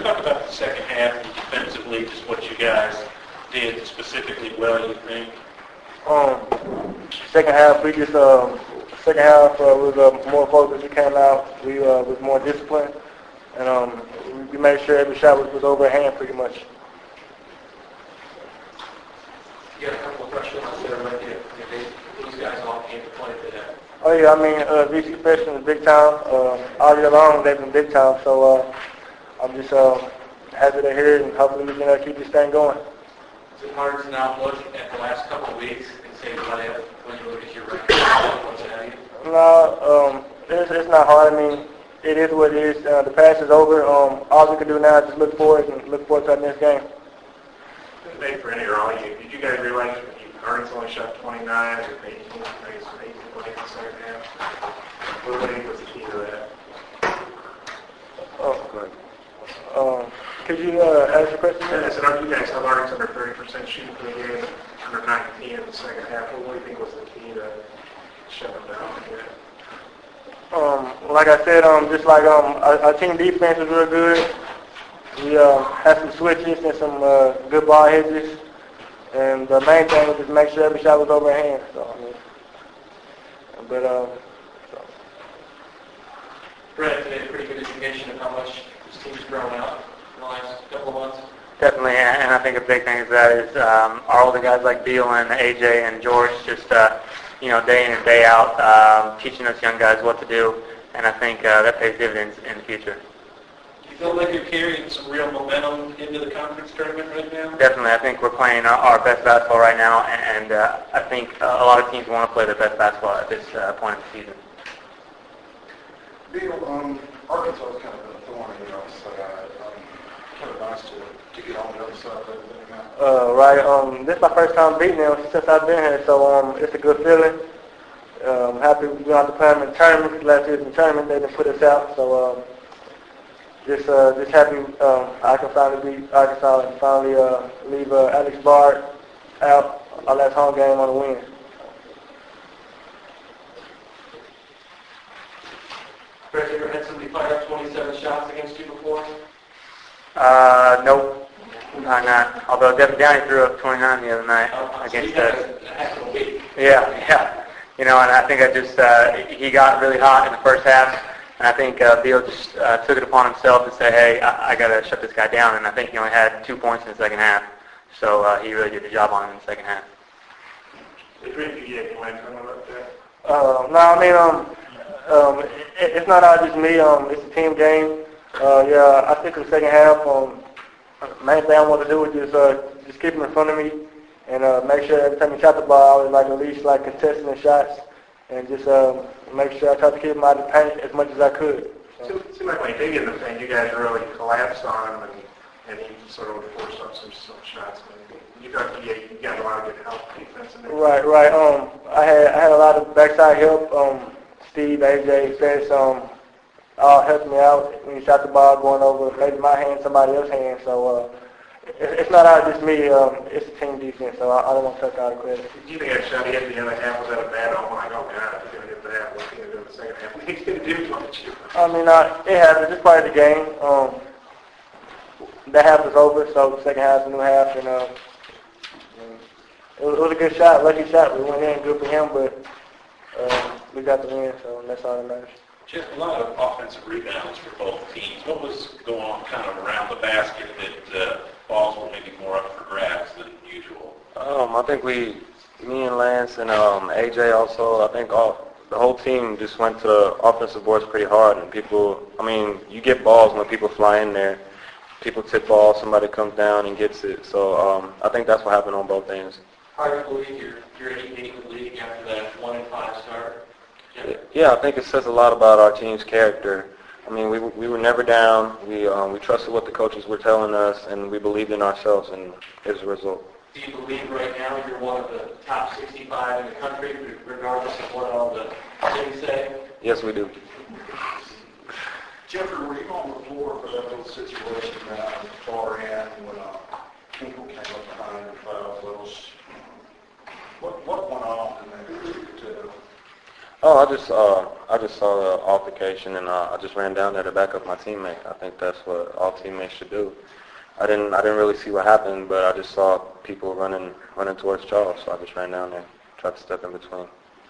talk about the second half and defensively, just what you guys did specifically well, you think? Second half, was more focused. We came out, we was more disciplined, and we made sure every shot was over hand pretty much. You got a couple of questions there, right? These guys all came to play today. Oh yeah, I mean, VC Freshman is big time. All year long, they've been big time. So I'm just happy they're here, and hopefully we can keep this thing going. Is it hard to now look at the last couple of weeks and say what if when you look at your record? What's ahead of you? No, it's not hard. I mean, it is what it is. The past is over. All we can do now is just look forward to our next game. Maybe for any or all you, did you guys realize when you Ernest only shot 29 and 18 points in the second half? What do you think was the key to that? Oh, good. Could you ask the question? I said, you guys have Ernest under 30% shooting for the game, under 19 in the second half. What do you think was the key to shutting them down like that? Like I said, just like our team defense is real good. We had some switches and some good ball hedges, and the main thing was just make sure every shot was over hand. So, Brett, today a pretty good indication of how much this team's grown up in the last couple of months. Definitely, and I think a big thing is that is our older guys like Beal and AJ and George just day in and day out teaching us young guys what to do, and I think that pays dividends in the future. Do you feel like you're carrying some real momentum into the conference tournament right now? Definitely, I think we're playing our best basketball right now, and I think a lot of teams want to play their best basketball at this point of the season. Beal, Arkansas is kind of a thorn in your side. Kind of nice to get on the other side of everything now. Right. This is my first time beating them since I've been here, so it's a good feeling. I'm happy we don't have to play them in the tournament, because last year's in the tournament they didn't put us out, so just happy I can finally beat Arkansas and finally leave Alex Bard out our last home game on a win. Brett, you ever had somebody fire up 27 shots against you before? Nope, not. Although Devin Downey threw up 29 the other night against us. Yeah. And I think he got really hot in the first half, and I think Beal just took it upon himself to say, hey, I got to shut this guy down, and I think he only had 2 points in the second half, so he really did the job on him in the second half. You want to comment about that? No, I mean, it's not all just me. It's a team game. I think in the second half, main thing I want to do is just keep him in front of me and make sure every time he shot the ball, I was at least contesting the shots, and just make sure I try to keep him out of the paint as much as I could. So. It seemed like when he did get in the paint, you guys really collapsed on him, and he sort of forced up some shots. You got a lot of good help defensively. Right. I had a lot of backside help. Steve, AJ, Fess, all helped me out when he shot the ball going over maybe my hand, somebody else's hand. So it's not all just me. It's a team defense, so I don't want to take all the credit. Do you think that shot he hit the other half was that a bad omen? Like, oh God, he's going to hit the half. What's he going to do in the second half? He's going to do what you. I mean, it happens. It's part of the game. That half was over, so the second half's a new half, and it was a good shot, lucky shot. We went in, good for him, but we got the win, so that's all that matters. Just a lot of offensive rebounds for both teams. What was going on kind of around the basket that balls were maybe more up for grabs than usual? I think me and Lance and AJ also, I think the whole team just went to the offensive boards pretty hard. And you get balls when people fly in there. People tip balls, somebody comes down and gets it. So I think that's what happened on both ends. Hard to believe you're 8-8 in the league after that 1-5 start. Yeah, I think it says a lot about our team's character. I mean, we were never down. We trusted what the coaches were telling us, and we believed in ourselves, and as a result. Do you believe right now you're one of the top 65 in the country, regardless of what all the things say? Yes, we do. Jeffrey, were you on the floor for that little situation at the far end when Kinkle came up behind and fouled Willis? What went on in that? I just saw the altercation and I just ran down there to back up my teammate. I think that's what all teammates should do. I didn't really see what happened, but I just saw people running towards Charles, so I just ran down there, tried to step in between.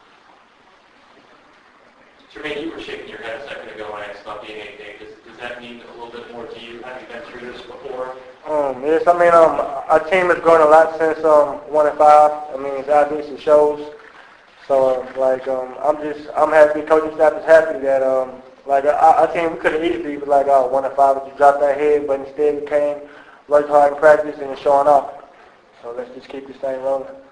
Jermaine, you were shaking your head a second ago when I asked about being 8-8. Does that mean a little bit more to you? Have you been through this before? Yes, I mean, our team has grown a lot since 1 and 5. I mean, it's obvious it shows. So, I'm happy. Coaching staff is happy that, our team, we could have easily been 1 and 5 if you dropped that head, but instead we came, worked hard in practice, and it's showing off. So let's just keep this thing rolling.